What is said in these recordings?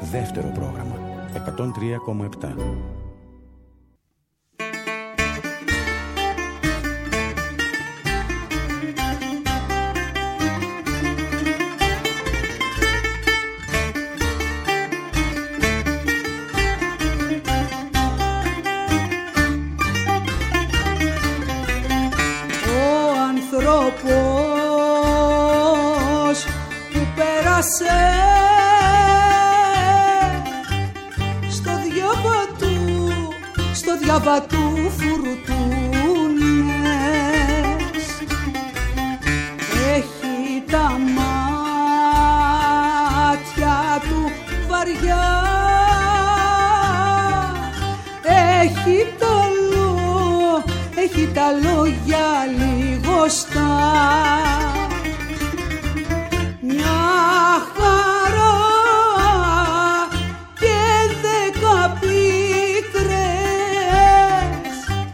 Δεύτερο πρόγραμμα 103,7. Που πέρασε στο διάβα του φουρτούνες, έχει τα μάτια του βαριά, έχει τα λόγια λιγοστά. Μια χαρά και 10 πίκρες,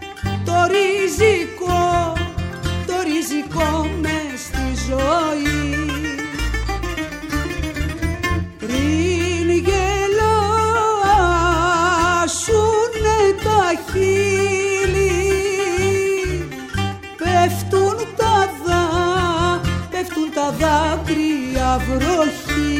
το ριζικό μες στη ζωή. Πριν γελάσουνε τα χείλη, πέφτουν τα δάκρυα βροχή.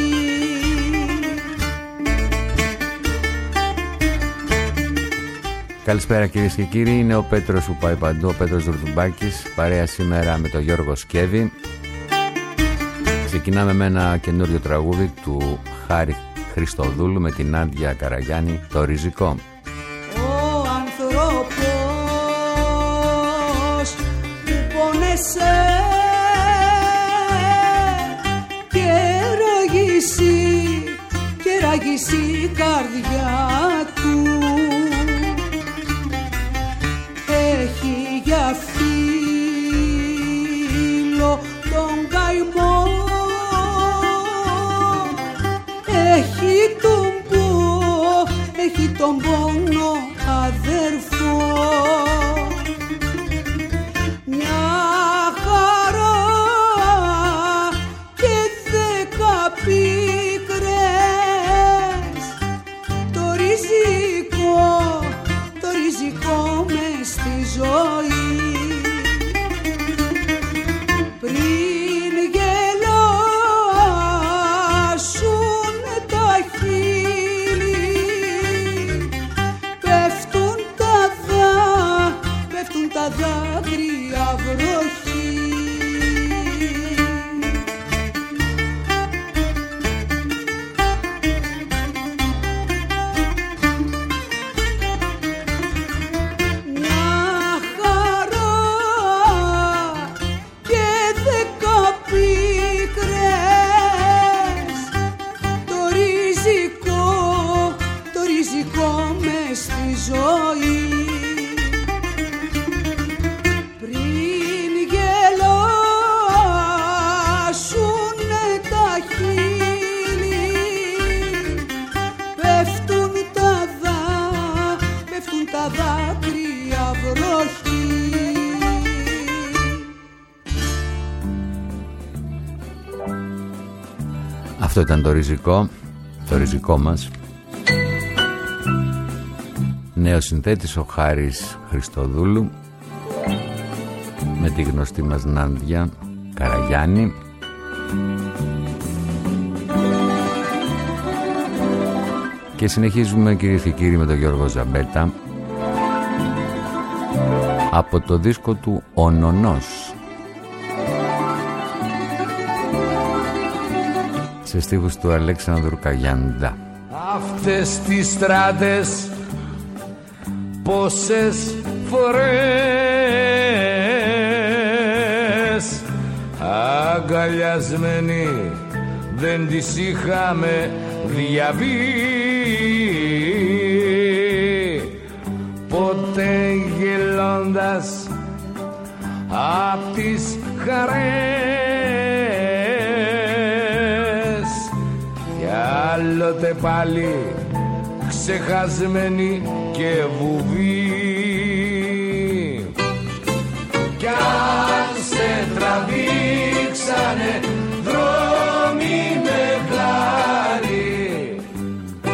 Καλησπέρα κυρίες και κύριοι, είναι ο Πέτρος που πάει παντού, ο Πέτρος Δουρδουμπάκης, παρέα σήμερα με τον Γιώργο Σκέβη. Ξεκινάμε με ένα καινούριο τραγούδι του Χάρη Χριστοδούλου με την Νάντια Καραγιάννη, το ριζικό. Ο άνθρωπος που πόνεσε και ράγισε η καρδιά του, έχει για φίλο τον καημό, έχει τον πόνο αδερφό. Μια χαρά και 10 πίκρες, το ριζικό μες στη ζωή. Πριν γελάσουν τα χείλη, πέφτουν τα δάκρυα βροχή. Αυτό ήταν το ριζικό μας. Νέος συνθέτης ο Χάρης Χριστοδούλου με τη γνωστή μας Νάντια Καραγιάννη. Και συνεχίζουμε κυρίες και κύριοι με τον Γιώργο Ζαμπέτα από το δίσκο του «Ο Νονός», σε στίχους του Αλέξανδρου Καγιάντα. Αυτές τις στράτες πόσες φορές αγκαλιασμένοι δεν τις είχαμε διαβεί, ποτέ γελώντας απ' τις χαρές, κι άλλοτε πάλι ξεχασμένοι και βουβοί. Κι αν σε τραβήξανε δρόμοι μεγάλοι,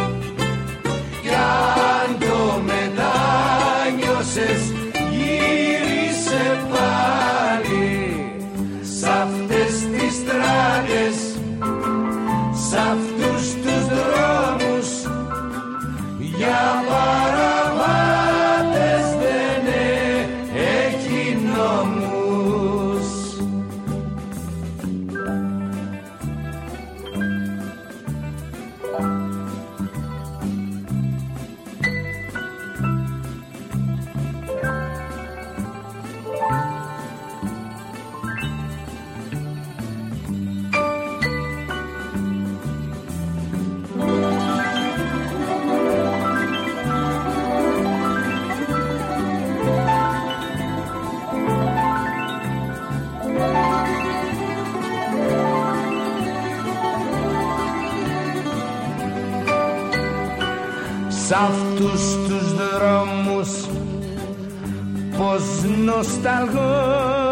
σ' αυτούς τους δρόμους πως νοσταλγώ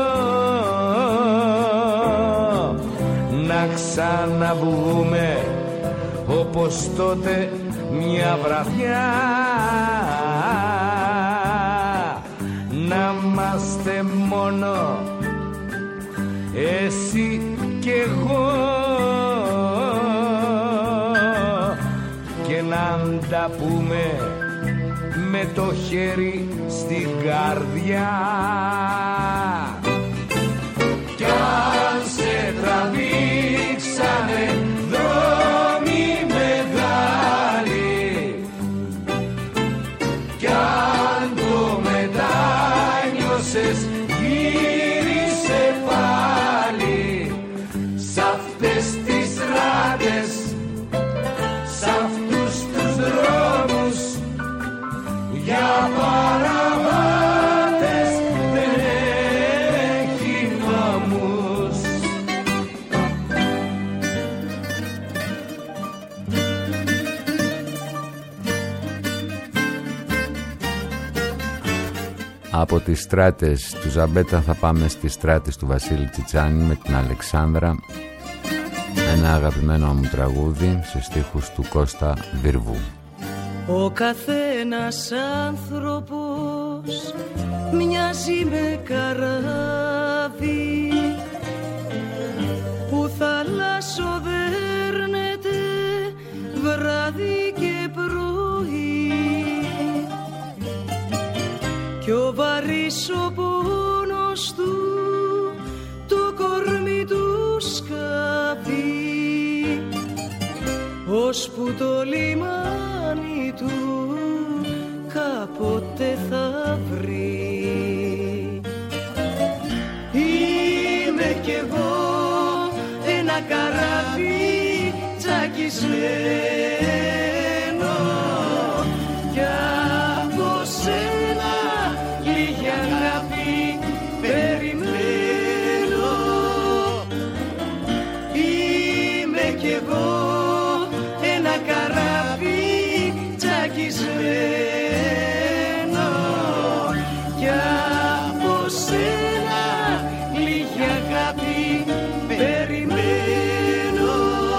να ξαναβγούμε όπως τότε μια βραδιά, να είμαστε μόνο εσύ κι εγώ και να τα πούμε με το χέρι στην καρδιά. Κι αν σε τραβήξανε δρόμοι μεγάλοι, κι αν το μετάνιωσες γύρισε πάλι σ' αυτές τις ράδες, σ' αυτούς τους δρόμους για παραβάτες δεν έχει νόμους. Από τις στράτες του Ζαμπέτα θα πάμε στις στράτες του Βασίλη Τσιτσάνη με την Αλεξάνδρα, ένα αγαπημένο μου τραγούδι σε στίχους του Κώστα Βυρβού. Ο καθένας άνθρωπος μοιάζει με καράβι που θαλασσοδέρνεται βράδυ και πρωί, κι ο βαρύς ο πόνος του το κορμί του σκάβει, ώσπου το λιμάνι του κάποτε θα βρει. Είμαι κι εγώ ένα καράβι τσακισμένο κι από σένα λίγη αγάπη περιμένω. Είμαι κι εγώ ένα καράβι τσακισμένο κι από σένα λίγη αγάπη περιμένω.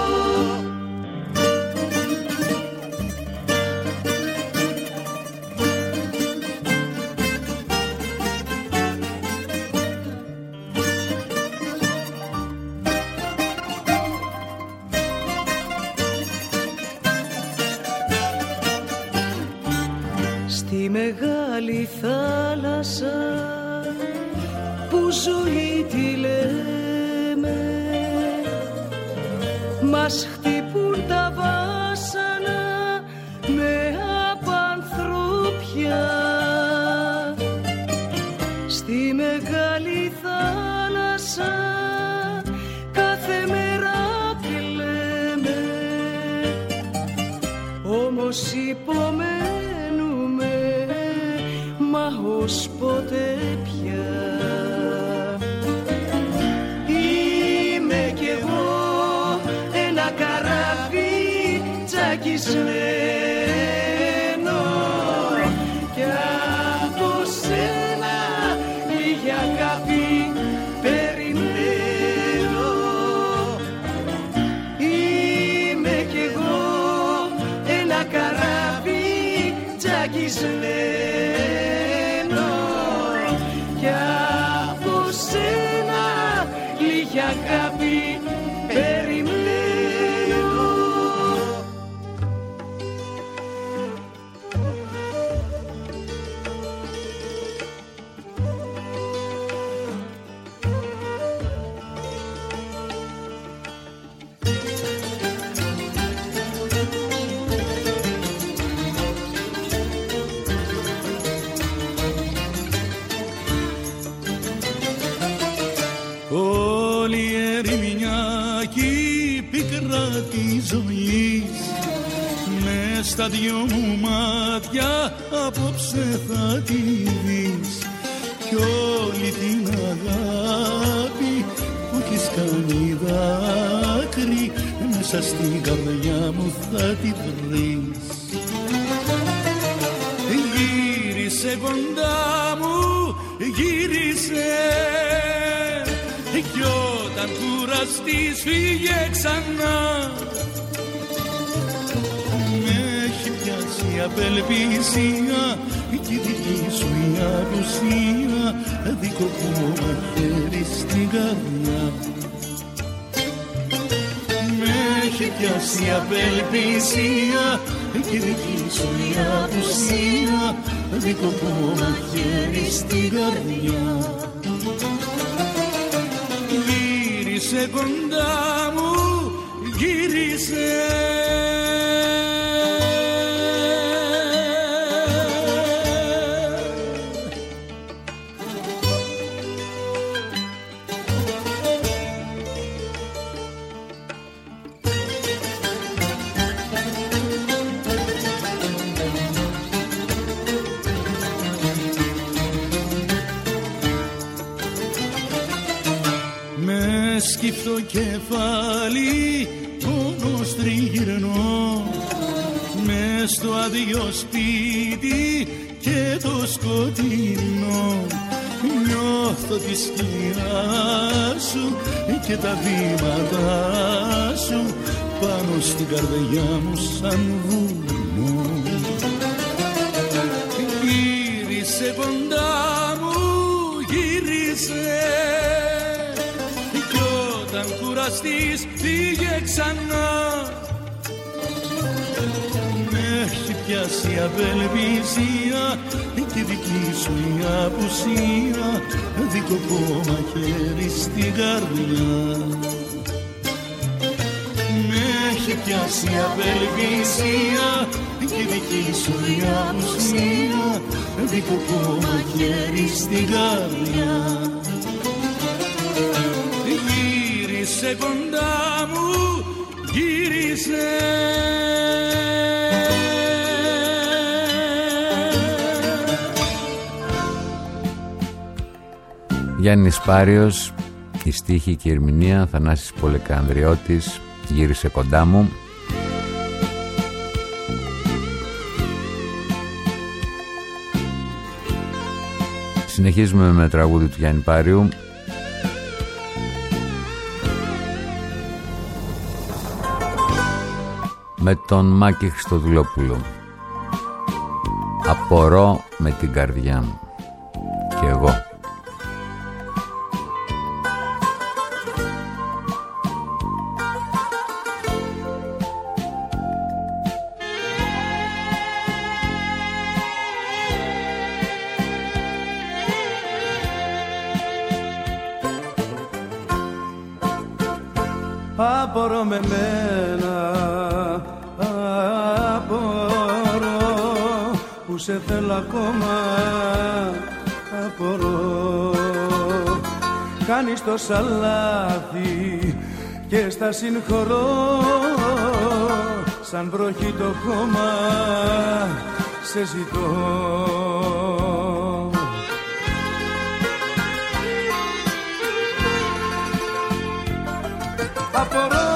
Στη μεγάλη θάλασσα που ζωή τη λέμε, μας χτυπούν τα βάσανα με απανθρωπιά. Στη μεγάλη θάλασσα κάθε μέρα κλαίμε, όμως υπομένουμε μα ως ποτέ πια. Είμαι κι εγώ ένα καράβι τσακισμένο κι από σένα λίγη αγάπη περιμένω. Είμαι κι εγώ ένα καράβι τσακισμένο κι από σένα λίγη αγάπη περιμένω. Όλη η ερημιά κι η πικρά της ζωής μες στα δυο μου μάτια απόψε θα τη δεις κι όλη την αγάπη που έχεις κάνει δάκρυ μέσα στην καρδιά μου θα τη βρεις. κοντά μου γύρισε κι όταν κουραστείς φύγε ξανά. Με έχει πιάσει η απελπισία κι η δική σου η απουσία, δικοπό μαχαίρι στην καρδιά. Με έχει πιάσει η απελπισία κι η δική σου η απουσία, δικοπό μαχαίρι στην καρδιά. Γύρισε κοντά μου, γύρισε. Σκύφτο κεφάλι μόνος τριγυρνώ μες στο άδειο σπίτι και το σκοτεινό. Νιώθω τη σκιά σου και τα βήματά σου πάνω στην καρδιά μου σαν βουνό. Γύρισε κοντά μου, γύρισε όταν κουραστείς φύγε ξανά. Με έχει πιάσει η απελπισία και δική σου η απουσία, δικοπό μαχαίρι στην καρδιά. Με έχει πιάσει η απελπισία και δική σου η απουσία, δικοπό μαχαίρι στην καρδιά. Γύρισε κοντά μου, γύρισε. Γιάννης Πάριος, η στίχη και η ερμηνεία, Θανάσης Πολεκανδριώτης, γύρισε κοντά μου. Συνεχίζουμε με τραγούδι του Γιάννη Πάριου. Με τον Μάκη Χριστοδουλόπουλο. Απορώ με την καρδιά μου. Και εγώ. Απορώ με μένα, απορώ που σε θέλω ακόμα, απορώ. Κάνεις τόσα λάθη και στα συγχωρώ, σαν βροχή το χώμα σε ζητώ. Απορώ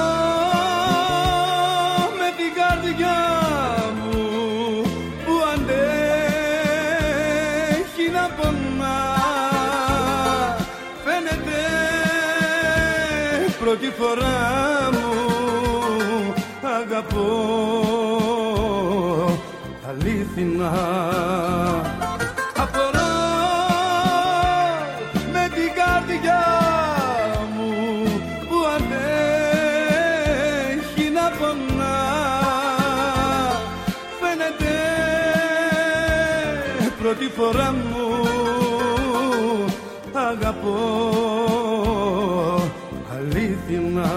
με την καρδιά μου που αντέχει να πονά. Φαίνεται πρώτη φορά μου αγαπώ αλήθινα. Απορώ με την καρδιά μου που αντέχει να πονά. Φαίνεται πρώτη φορά μου αγαπώ αλήθινα.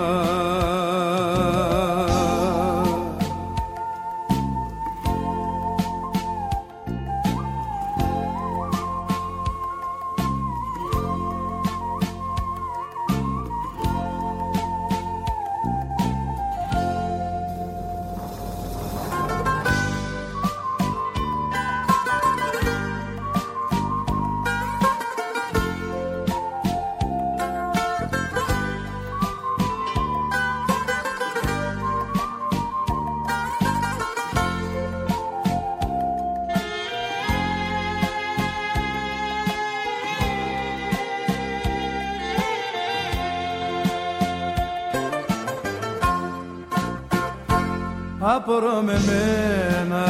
Απορώ με μένα,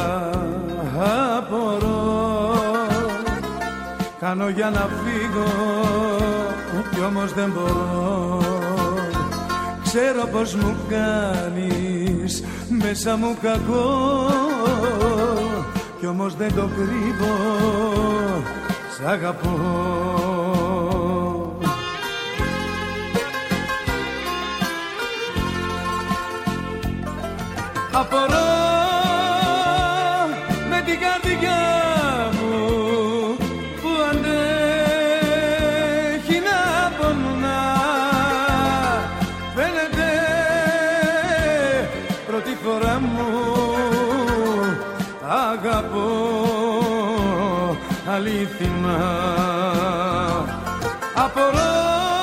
απορώ. Κάνω για να φύγω κι όμως δεν μπορώ. Ξέρω πως μου κάνεις μέσα μου κακό κι όμως δεν το κρύβω, σ' αγαπώ. Απορώ με την καρδιά μου που αντέχει να πονά. Φαίνεται πρώτη φορά μου αγαπώ αλήθινα. Απορώ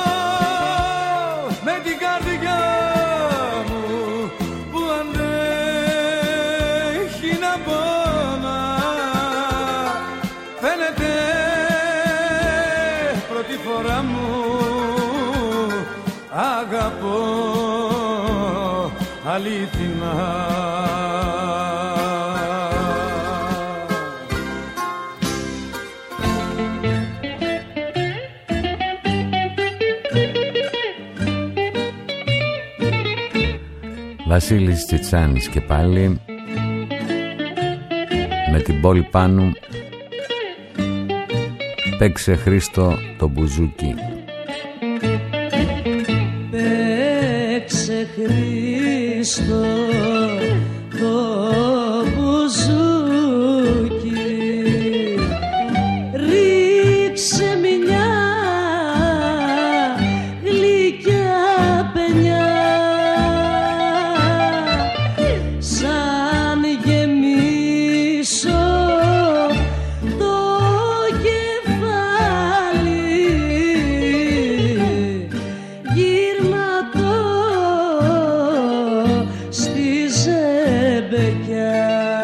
με την καρδιά μου που αντέχει να πονά. Φαίνεται πρώτη φορά μου αγαπώ αλήθινα. Βασίλης Τσιτσάνης και πάλι με την πόλη πάνω. Παίξε Χρήστο το μπουζούκι. Παίξε Χρήστο το μπουζούκι, ρίξε μια γλυκιά παινιά. Σαν γεμίσω το κεφάλι, γύρνα το στη ζεμπεκιά.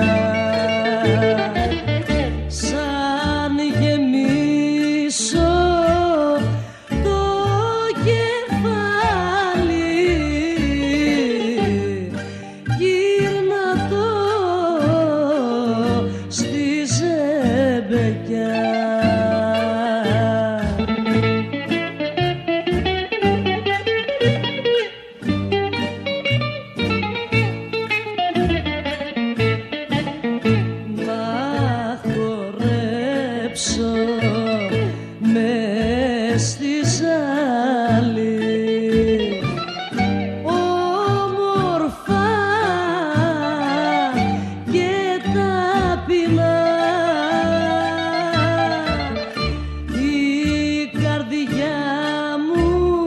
Σαν γεμίσω το κεφάλι, γύρνα το στη ζεμπεκιά. Να χορέψω μες στη ζάλη, όμορφα και ταπεινά. Η καρδιά μου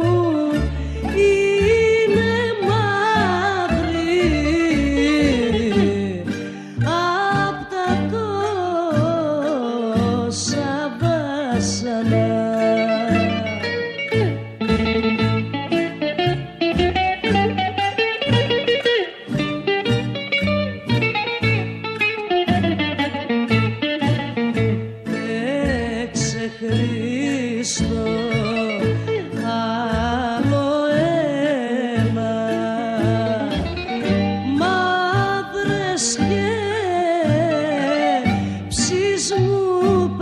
είναι μαύρη απ' τα τόσα βάσανα. Παίξε Χρήστο άλλο ένα, μαύρες και ψισμού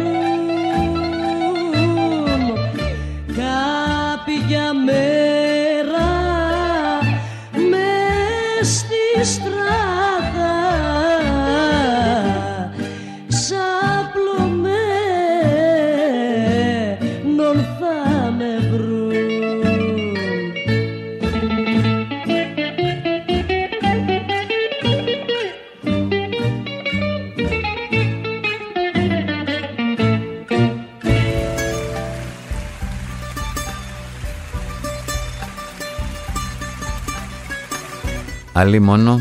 περνούν κάποια μέρα μες στη στράτα, ξαπλωμένον θα με βρουν. Άλλη μόνο.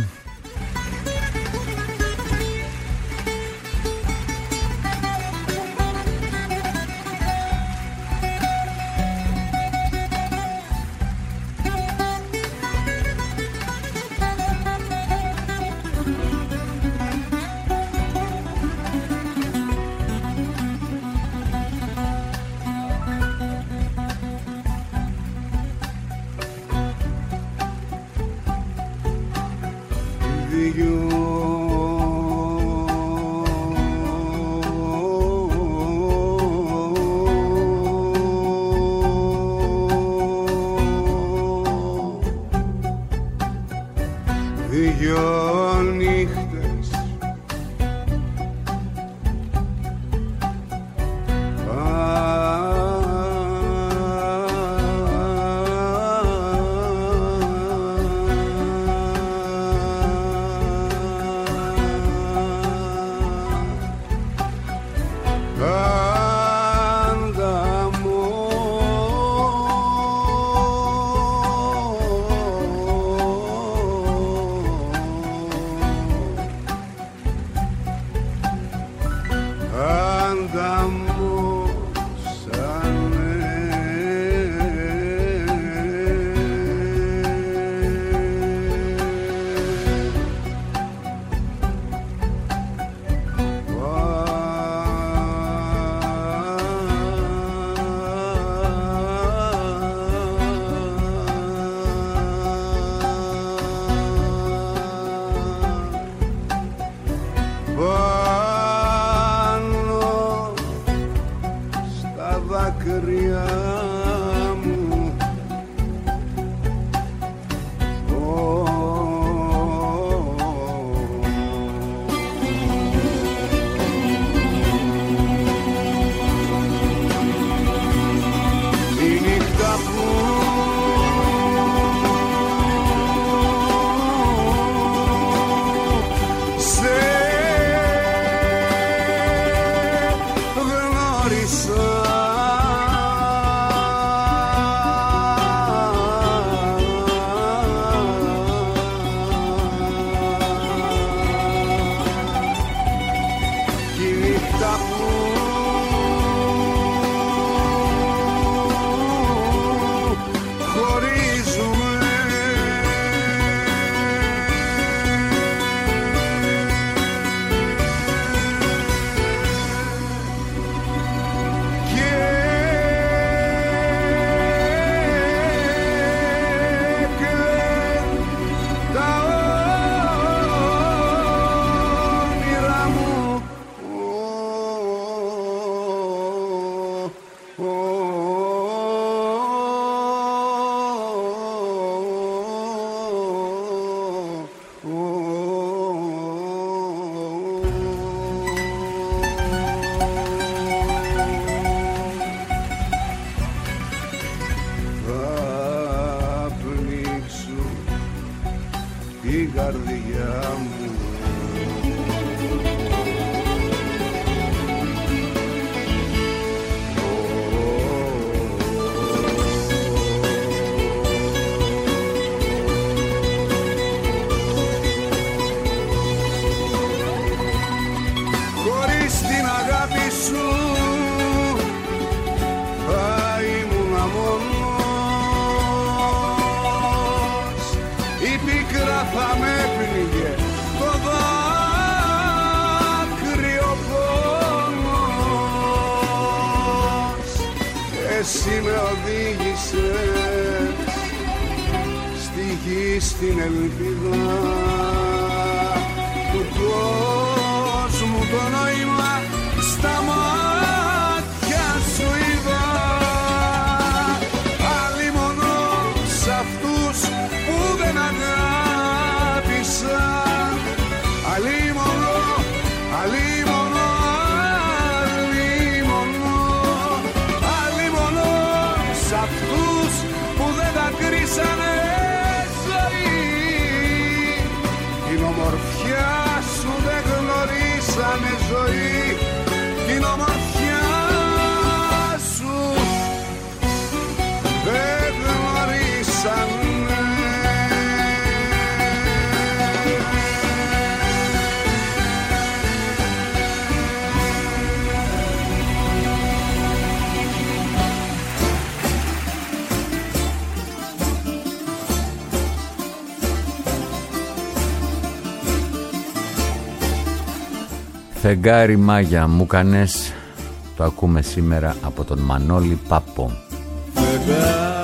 Φεγγάρι Μάγια μου κάνες, το ακούμε σήμερα από τον Μανώλη Πάπο.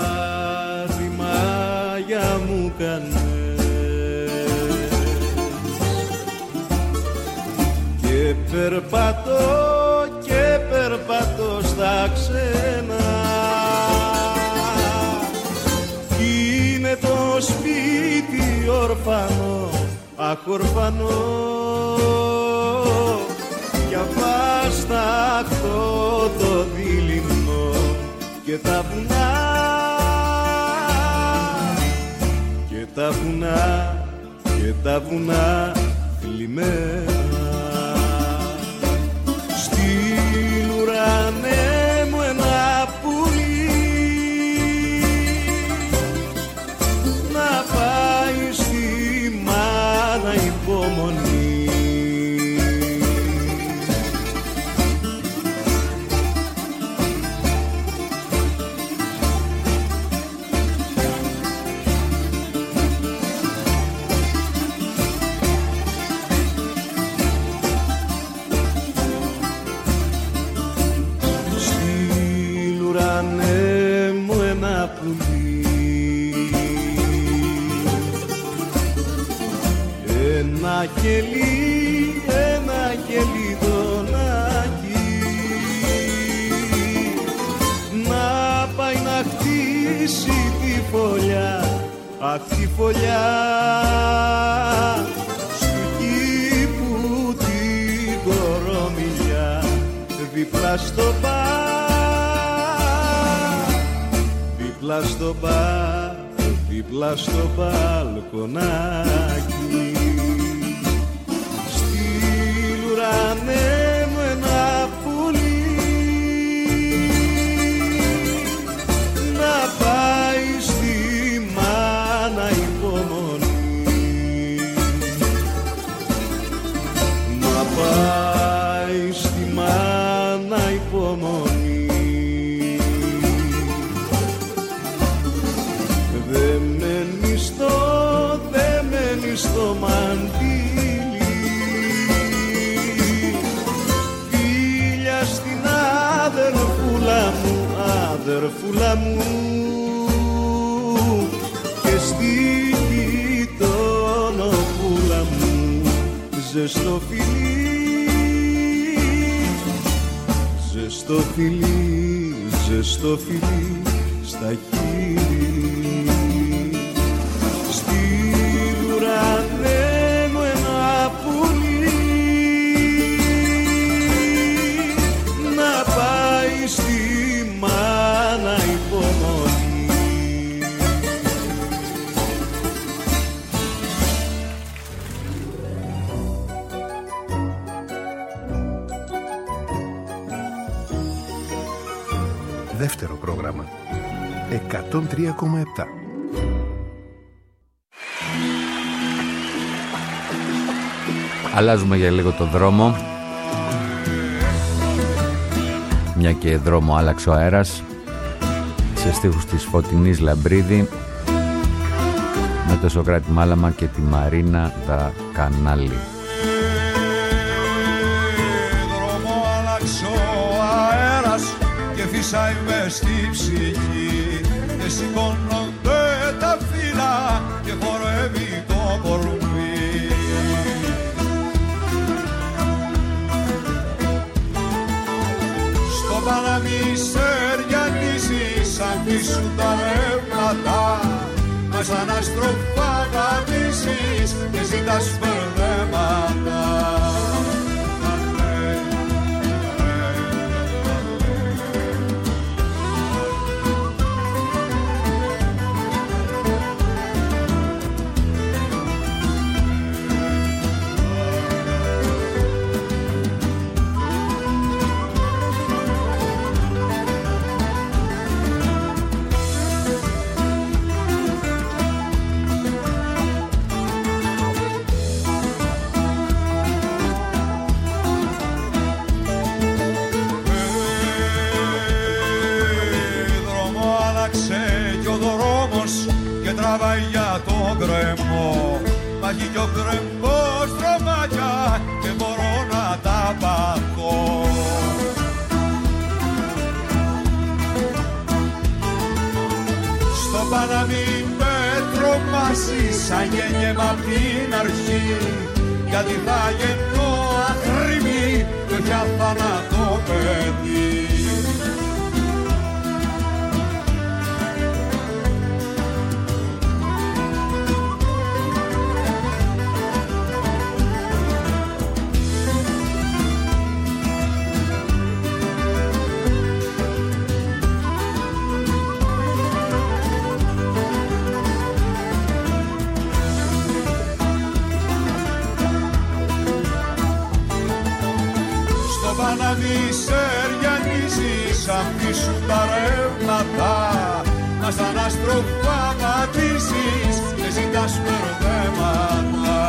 Φεγγάρι Μάγια μου κάνες, περπατώ και περπατώ στα ξένα. Είναι το σπίτι ορφανό, αχ ορφανό, κι αβάσταχτο το δειλινό και τα βουνά, και τα βουνά, και τα βουνά θλιμμένα. Στην ουρανέ μου ένα πουλί να πάει στη μάνα υπομονή. Ένα κελιδονάκι να πάει να χτίσει τη φωλιά, αχ τη φωλιά, στου κήπου την κορομιλιά, δίπλα στο μπαλ, δίπλα στο μπαλ, δίπλα στο μπαλκονάκι. Ουρανέ μου ένα πουλί να πάει στη μάνα υπομονή, να πάει στη μάνα υπομονή. Δε μένει στο μαντί αδερφούλα μου και στη γειτονοπούλα μου ζεστό φιλί, ζεστό φιλί, ζεστό φιλί στα χείλη. Στη ουρανέ μου ένα πουλί να πάει στη μάνα υπομονή. Δεύτερο πρόγραμμα 103,7. Αλλάζουμε για λίγο το δρόμο, μια και δρόμο άλλαξε ο αέρας, σε στίχους της Φωτεινής Λαμπρίδη, με το Σοκράτη Μάλαμα και τη Μαρίνα τα Κανάλι. Δρόμο άλλαξε ο αέρας και φυσάει μες στη ψυχή και σηκώνονται τα φύλλα και χορεύει το κορμί. Παραμισέριανίζεις σαν πίσου τα ρεύματα, μα σαν αστροφά βαδίζεις και ζητάς μπερδέματα. Τραβάει για τον κρεμό, μα έχει κι ο κρεμός δρομάκια και μπορώ να τα παθώ. Στο Παναμί με τρομάζει σαν γέννημα απ' την αρχή γιατί θα γεννώ αχρήμη και όχι αθάνατο παιδί. Αφήσου τα ρεύματα, να σαν άστροφα πατήσεις και ζητάς περδέματα.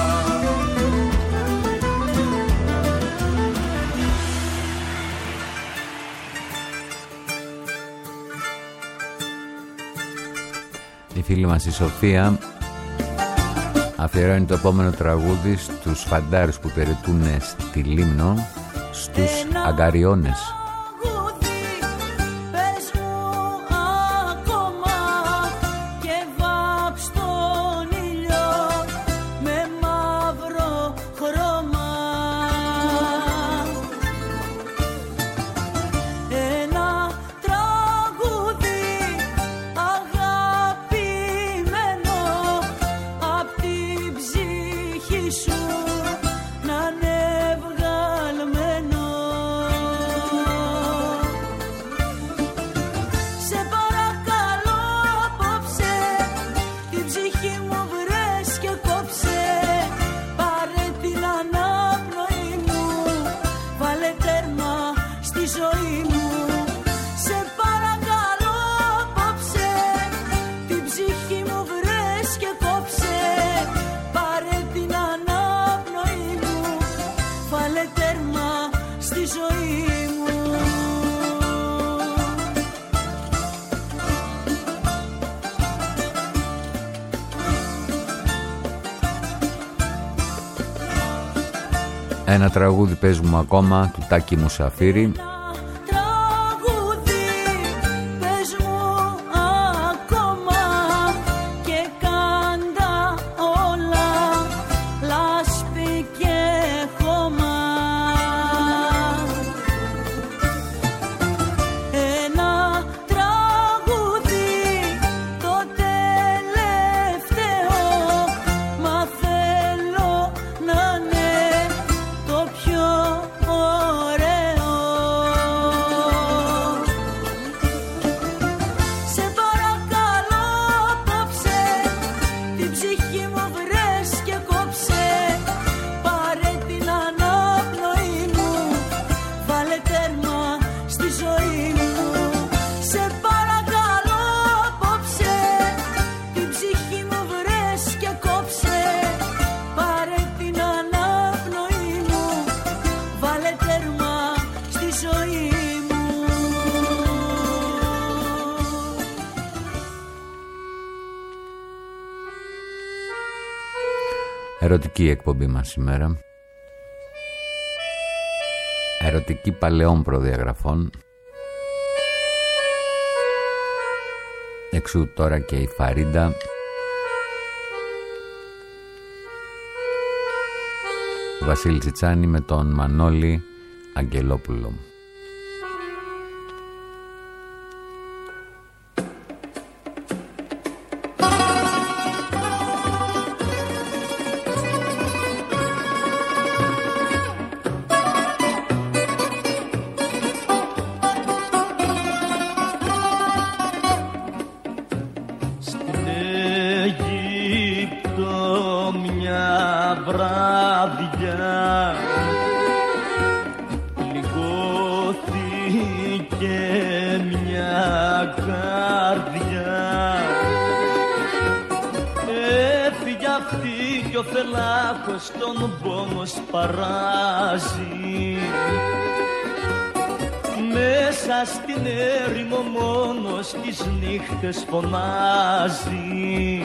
Η φίλη μας η Σοφία αφιερώνει το επόμενο τραγούδι στους φαντάρους που υπηρετούν στη Λίμνο, στους αγκαριώνες. Ένα τραγούδι παίζουμε ακόμα του Τάκη Μουσαφίρη. Ερωτική εκπομπή μας σήμερα. Ερωτική παλαιών προδιαγραφών. Εξού τώρα και η Φαρίντα. Βασίλη Τσιτσάνη με τον Μανώλη Αγγελόπουλο. Τον πόνο σπαράζει μέσα στην έρημο μόνος τις νύχτες φωνάζει.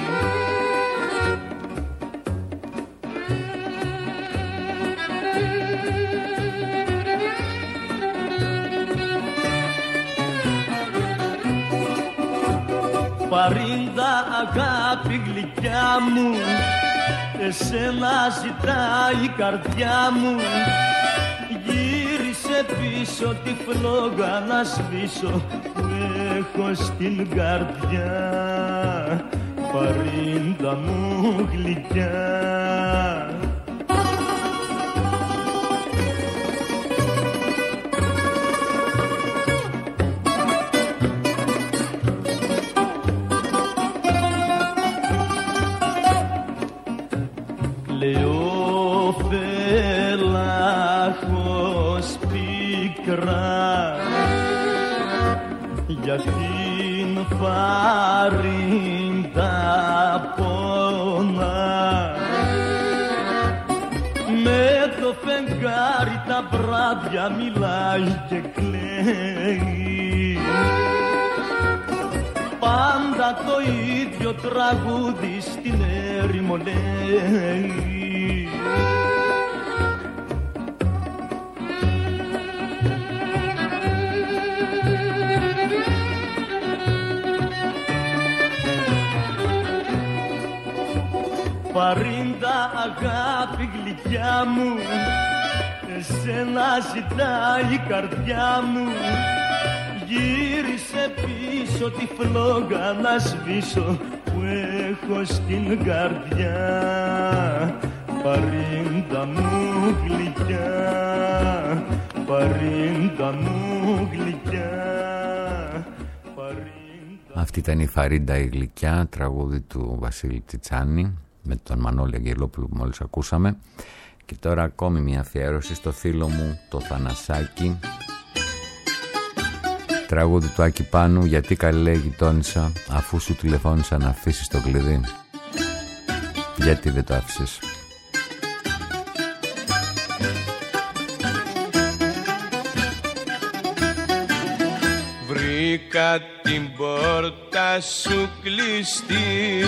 Φαρίντα αγάπη γλυκιά μου, εσένα ζητάει η καρδιά μου. Γύρισε πίσω τη φλόγα να σβήσω που έχω στην καρδιά. Παρίντα μου γλυκιά. Για την Φαρίντα πόνα, με το φεγγάρι τα βράδια μιλάει και κλαίει. Πάντα το ίδιο τραγούδι στην έρημο λέει. Φαρίντα αγάπη γλυκιά μου, εσένα ζητάει η καρδιά μου. Γύρισε πίσω τη φλόγα να σβήσω που έχω στην καρδιά. Φαρίντα μου γλυκιά, Φαρίντα μου γλυκιά. Αυτή ήταν η Φαρίντα η γλυκιά, τραγούδι του Βασίλη Τσιτσάνη με τον Μανώλη Αγγελόπουλο που μόλις ακούσαμε. Και τώρα ακόμη μια αφιέρωση στο φίλο μου το Θανασάκι, τραγούδι του Άκη Πάνου. Γιατί καλέ γειτόνισσα, αφού σου τηλεφώνησα να αφήσεις το κλειδί, γιατί δεν το άφησες? Βρήκα την πόρτα σου κλειστή,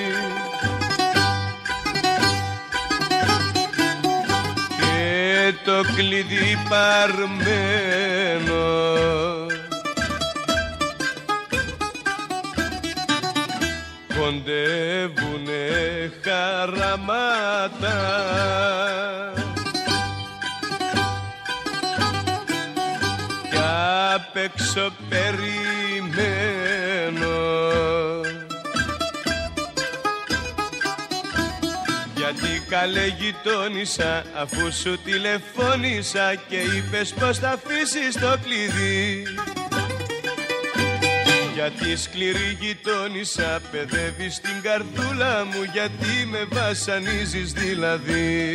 και το κλειδί παρμένο. Κοντεύουνε χαραμάτα, κι απ' έξω περιμένω. Γιατί καλέ γειτόνισσα, αφού σου τηλεφώνησα και είπες πως θα αφήσεις το κλειδί. Γιατί σκληρή γειτόνισσα, παιδεύεις την καρδούλα μου, γιατί με βασανίζεις δηλαδή.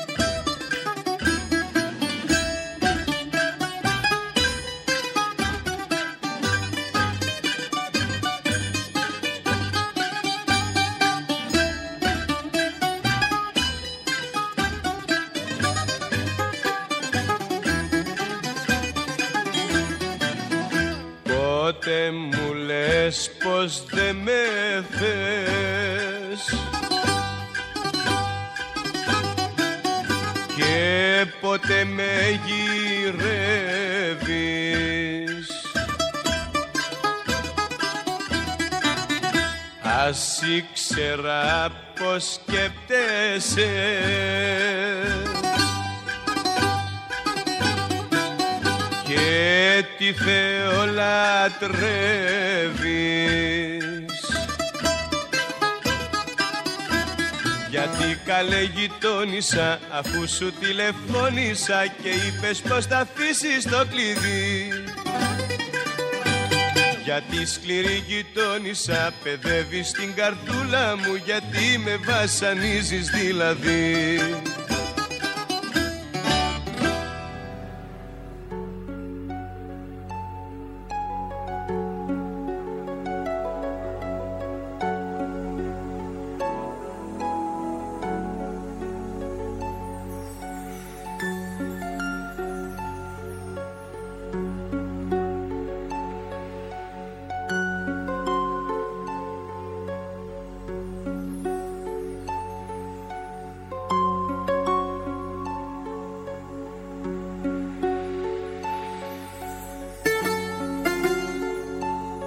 Πότε μου λες πως δεν με θες, και πότε με γυρεύεις. Ας ήξερα πως σκέπτεσαι, και τι Θεό λατρεύεις. Γιατί καλέ γειτόνισσα, αφού σου τηλεφώνησα και είπες πως θα αφήσεις το κλειδί. Γιατί σκληρή γειτόνισσα, παιδεύεις την καρδούλα μου, γιατί με βασανίζεις δηλαδή.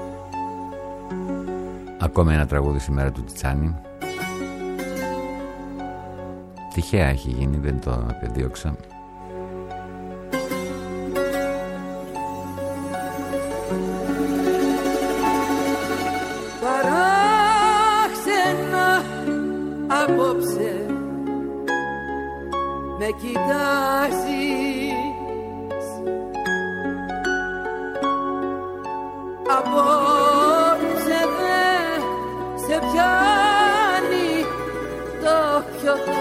Ακόμη ένα τραγούδι σήμερα του Τσιτσάνη. Τυχαία έχει γίνει, δεν το επεδίωξα. Παράξενα απόψε με κοιτάζεις, απόψε δε σε πιάνει το πιωτό.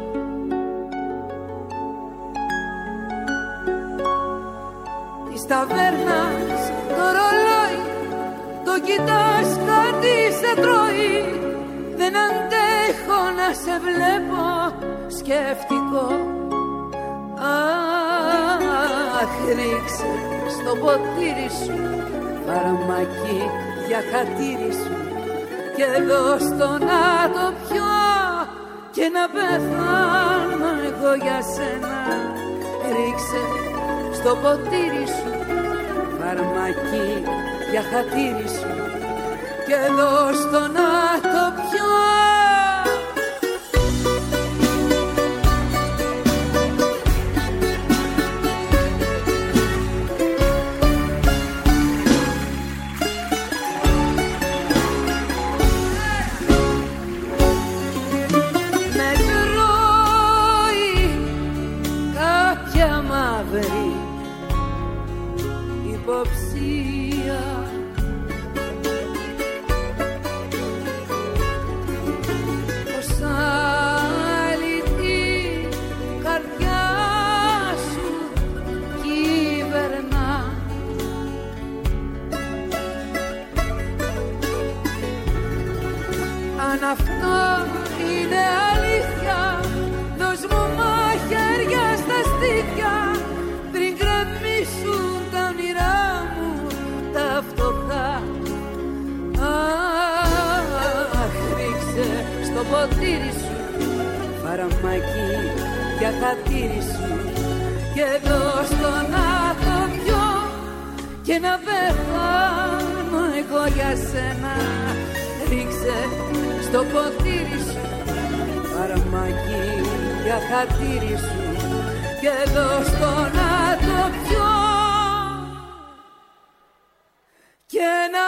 Της ταβέρνας το ρολόι το κοιτάς, κάτι σε τρώει. Δεν αντέχω να σε βλέπω σκεφτικό. Αχ, ρίξε στο ποτήρι σου φαρμακί για χατήρι σου και δώσ' το να το πιω και να πεθάνω εγώ για σένα. Ρίξε στο ποτήρι σου φαρμακί για χατήρι σου και δώσ' το να το πιω. Υποψία πως άλλη την καρδιά σου κυβερνά. Αν αυτό είναι αλήθεια, δώσ' μου μαχαίρια στα στήθια πριν γκρεμίσουν τα όνειρά μου τα φτωχά. Αχ, ρίξε στο ποτήρι σου φαρμακί για χατήρι σου και δώσ' το να το πιω και να πεθάνω εγώ για σένα. Ρίξε στο ποτήρι σου φαρμακί για χατήρι σου και δώσ' το να το πιω και να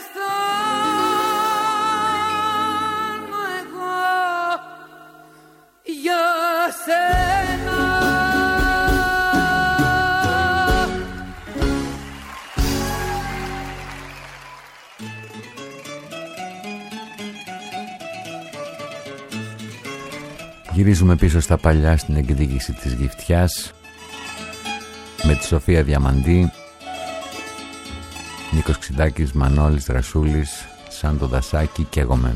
πεθάνω εγώ για σένα. Γυρίζουμε πίσω στα παλιά στην εκδίκηση της Γυφτιάς με τη Σοφία Διαμαντή, Νίκος Ξυντάκης, Μανώλης Δρασούλης, σαν το δασάκι καίγομαι.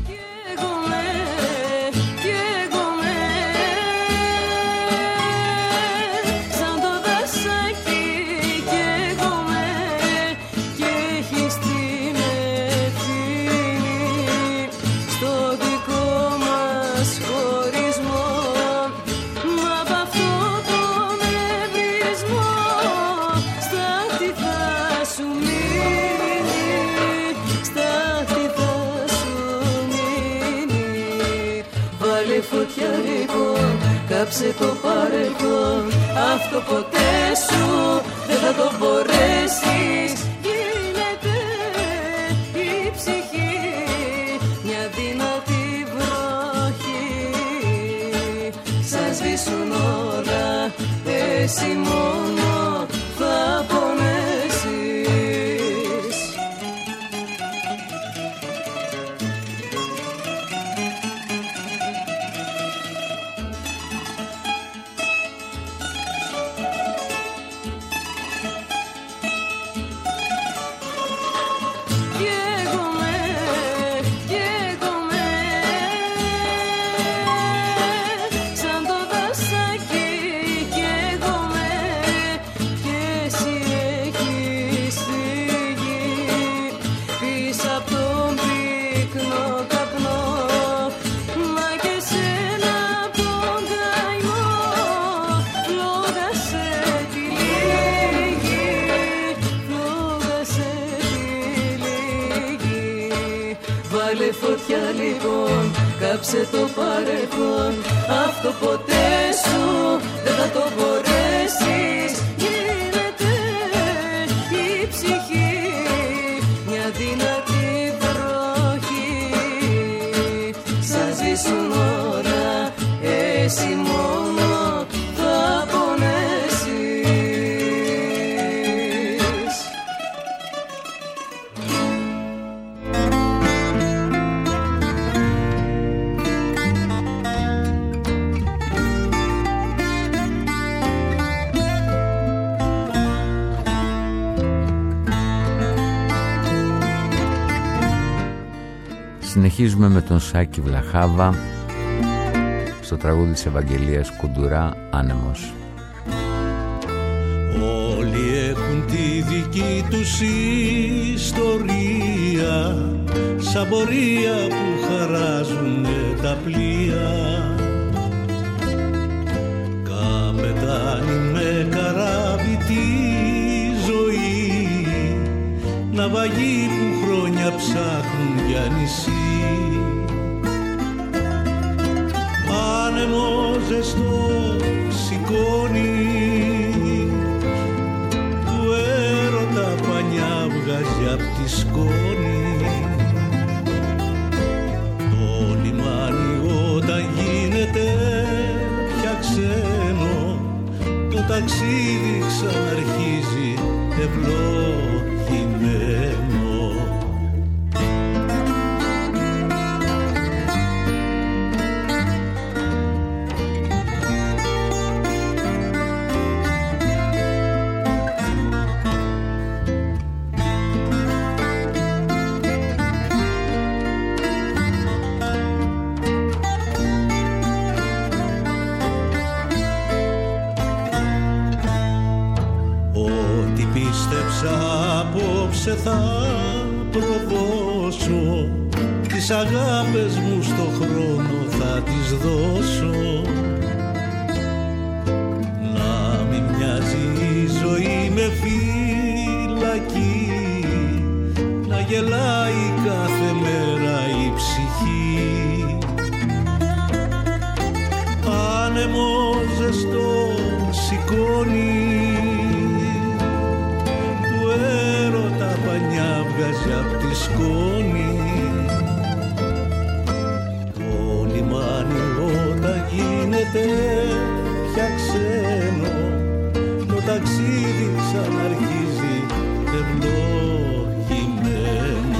Κάψε το παρελθόν, αυτό ποτέ σου δεν θα το μπορέσεις. Γίνεται η ψυχή μια δυνατή βροχή. Σαν σβήσουν όλα, εσύ μόνο θα πονέσεις. Φωτιά λοιπόν, κάψε το παρελθόν, αυτό ποτέ σου δεν θα το μπορέσεις. Γίνεται η ψυχή μια δυνατή βροχή. Σαν ζήσουν ώρα εσύ μόνο θα πονέσεις. Συνεχίζουμε με τον Σάκη Βλαχάβα στο τραγούδι της Ευαγγελίας Κουντουρά, Άνεμος. Όλοι έχουν τη δική τους ιστορία, σαν πορεία που χαράζουνε τα πλοία. Καπετάνι με καράβι τη ζωή, ναυαγοί που χρόνια ψάχνουν για νησί. Άνεμο ζεστό σηκώνει, του έρωτα πανιά βγάζει απ' τη σκόνη. Το λιμάνι όταν γίνεται πια ξένο, το ταξίδι ξαναρχίζει ευλογημένο. Απόψε θα προδώσω, τις αγάπες μου στο χρόνο θα τις δώσω. Να μην μοιάζει η ζωή με φυλακή, να γελάει κάθε μέρα η ψυχή. Άνεμο ζεστό σηκώνει, έρωτα πανιά βγάζει απ' τη σκόνη. Το λιμάνι όταν γίνεται πια ξένο, το ταξίδι ξαναρχίζει ευλογημένο.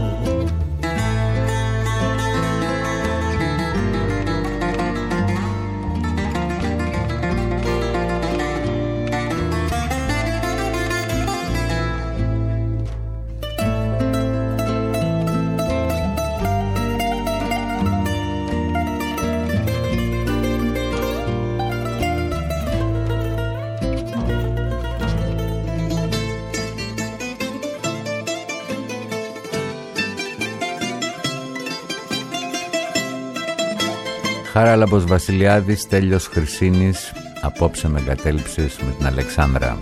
Χαράλαμπος Βασιλιάδης, Τέλειος Χρυσίνης, απόψε με εγκατέλειψες με την Αλεξάνδρα.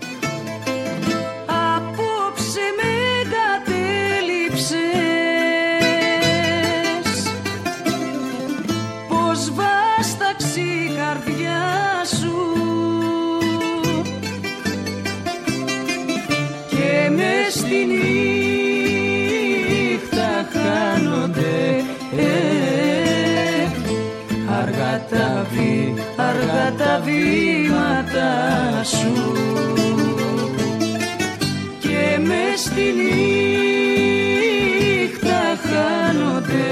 Απόψε με εγκατέλειψες, πως βάσταξε η καρδιά σου και μες στη νύχτα χάνονται αργά τα βήματα σου και μες στη νύχτα χάνονται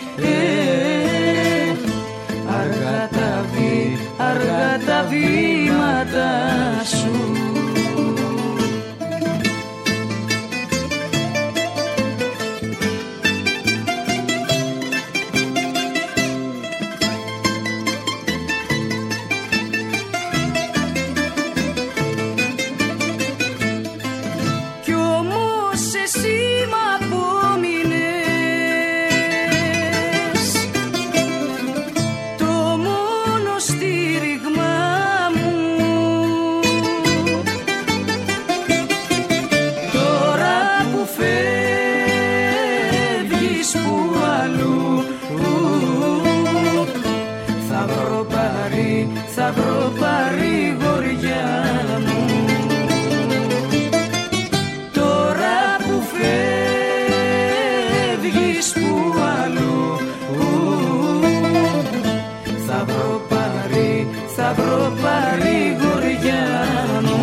αργά τα βήματα σου. Το μόνο στήριγμα μου θα βρω παρηγοριά μου. Τώρα που φεύγεις που αλλού, θα βρω παρηγοριά μου.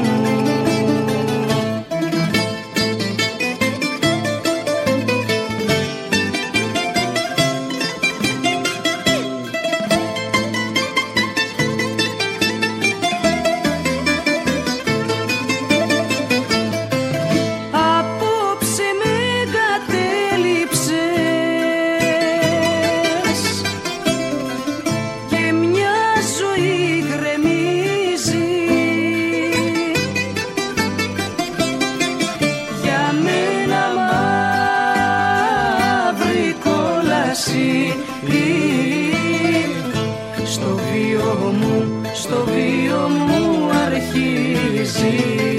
Στο βίο μου αρχίζει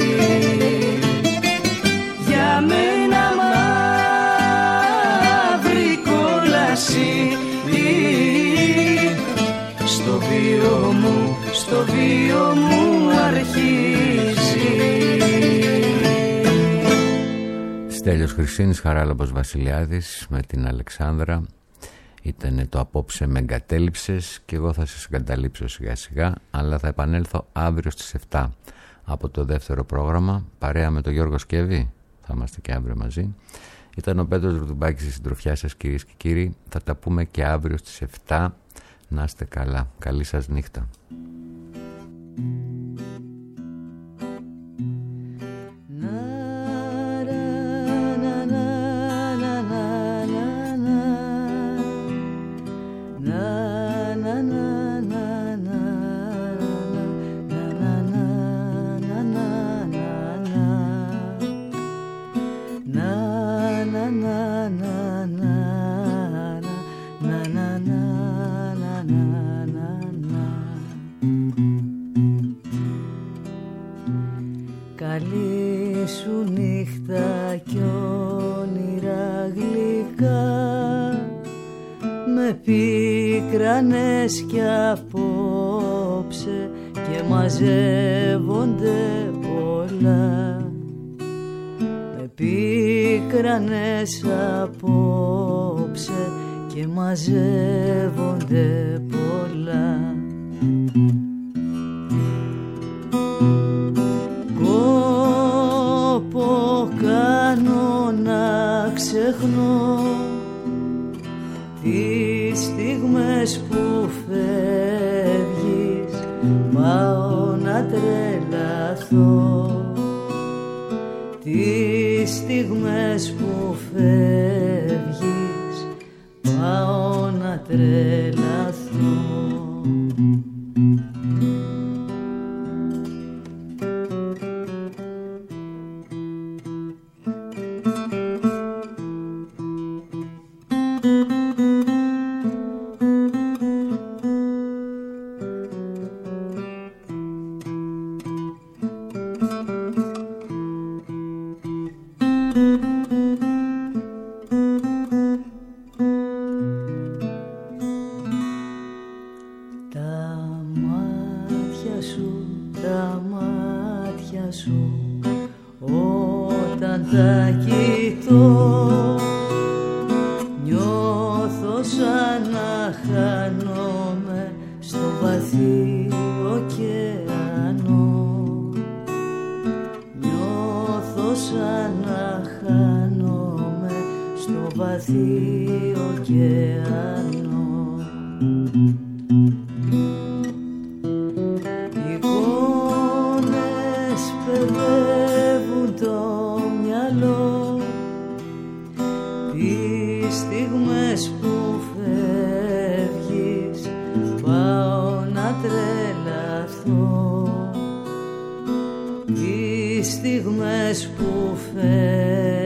για μένα μαύρη κόλαση. Στο βίο μου αρχίζει. Στέλιος Χρυσίνης, Χαράλαμπος Βασιλιάδης με την Αλεξάνδρα. Ήτανε το απόψε με εγκατέλειψες και εγώ θα σας εγκαταλείψω σιγά σιγά, αλλά θα επανέλθω αύριο στις 7 από το δεύτερο πρόγραμμα, παρέα με τον Γιώργο Σκεύη. Θα είμαστε και αύριο μαζί. Ήταν ο Πέτρος Ρουδουμπάκης στη συντροφιά σας, κυρίες και κύριοι. Θα τα πούμε και αύριο στις 7. Να είστε καλά. Καλή σας νύχτα. Καλή σου νύχτα κι όνειρα γλυκά με πίκρανες κι απόψε και μαζεύονται πολλά. Με πίκρανες απόψε και μαζεύονται πολλά. Κόπο κάνω να ξεχνώ τις στιγμές που φεύγεις, πάω να τρελαθώ. Τις στιγμές που φεύγεις, πάω να τρελαθώ. Στιγμές που φεύγεις,